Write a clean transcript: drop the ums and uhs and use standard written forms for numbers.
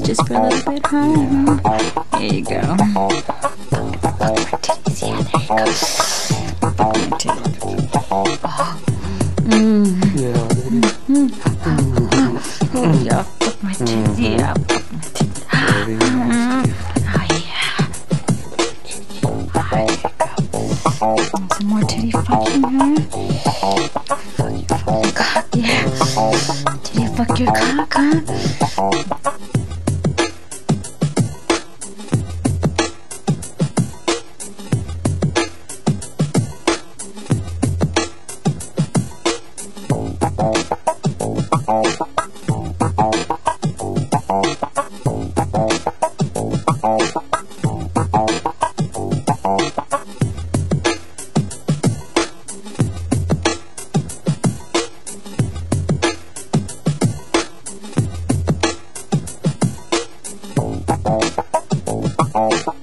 just for a little bit, huh? There you go. Look at my titties. Yeah, there you go. Look at my titties. Oh. Yeah, look my titties. Yeah, look my titties. Oh, yeah. There you go. Some more titty fucking, huh? Fuck your fucking cock, yeah. Did you fuck your cock, huh? Oh.